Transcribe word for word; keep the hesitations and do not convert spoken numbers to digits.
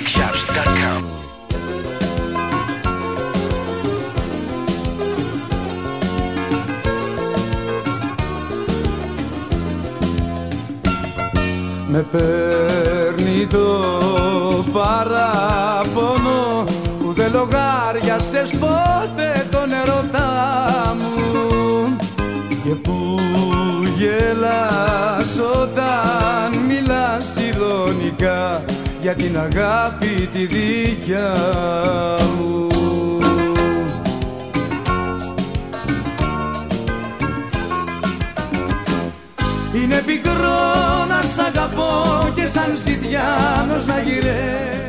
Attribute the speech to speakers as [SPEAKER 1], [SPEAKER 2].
[SPEAKER 1] music shops dot com.
[SPEAKER 2] Με παίρνει το παράπονο που δεν λογάριασες ποτέ τον ερωτά μου και που γελάς όταν μιλάς ειρωνικά για την αγάπη τη δικιά μου. Είναι πικρό να σ' αγαπώ και σαν ζητιάνος να γυρεύω